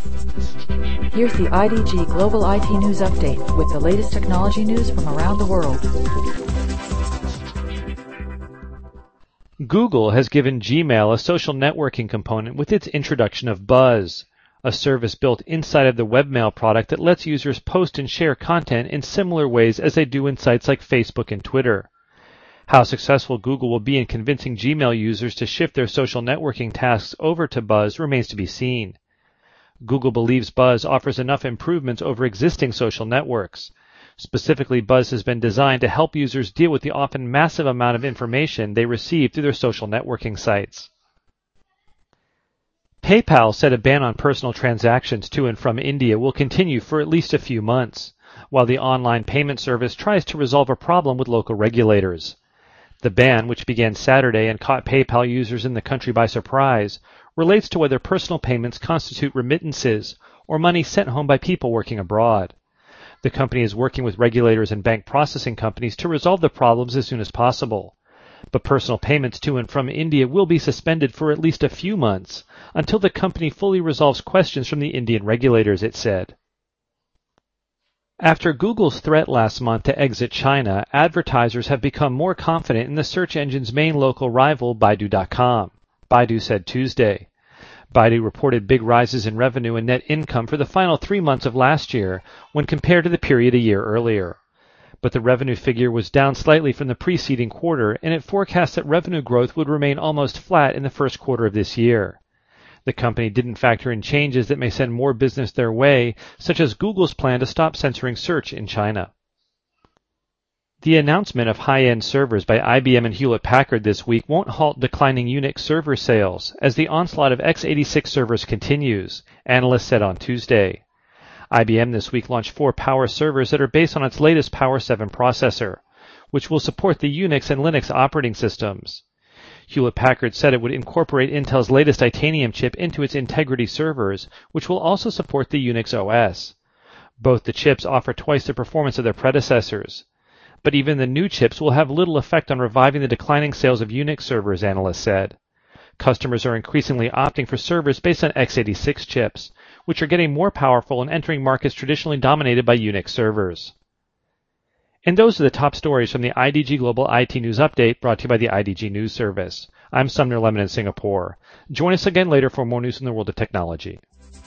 Here's the IDG Global IT News Update with the latest technology news from around the world. Google has given Gmail a social networking component with its introduction of Buzz, a service built inside of the webmail product that lets users post and share content in similar ways as they do in sites like Facebook and Twitter. How successful Google will be in convincing Gmail users to shift their social networking tasks over to Buzz remains to be seen. Google believes Buzz offers enough improvements over existing social networks. Specifically, Buzz has been designed to help users deal with the often massive amount of information they receive through their social networking sites. PayPal said a ban on personal transactions to and from India will continue for at least a few months, while the online payment service tries to resolve a problem with local regulators. The ban, which began Saturday and caught PayPal users in the country by surprise, relates to whether personal payments constitute remittances or money sent home by people working abroad. The company is working with regulators and bank processing companies to resolve the problems as soon as possible. But personal payments to and from India will be suspended for at least a few months until the company fully resolves questions from the Indian regulators, it said. After Google's threat last month to exit China, advertisers have become more confident in the search engine's main local rival, Baidu.com. Baidu said Tuesday. Baidu reported big rises in revenue and net income for the final 3 months of last year when compared to the period a year earlier. But the revenue figure was down slightly from the preceding quarter, and it forecast that revenue growth would remain almost flat in the first quarter of this year. The company didn't factor in changes that may send more business their way, such as Google's plan to stop censoring search in China. The announcement of high-end servers by IBM and Hewlett-Packard this week won't halt declining Unix server sales, as the onslaught of x86 servers continues, analysts said on Tuesday. IBM this week launched 4 Power servers that are based on its latest Power 7 processor, which will support the Unix and Linux operating systems. Hewlett-Packard said it would incorporate Intel's latest Titanium chip into its Integrity servers, which will also support the Unix OS. Both the chips offer twice the performance of their predecessors. But even the new chips will have little effect on reviving the declining sales of Unix servers, analysts said. Customers are increasingly opting for servers based on x86 chips, which are getting more powerful and entering markets traditionally dominated by Unix servers. And those are the top stories from the IDG Global IT News Update brought to you by the IDG News Service. I'm Sumner Lemon in Singapore. Join us again later for more news in the world of technology.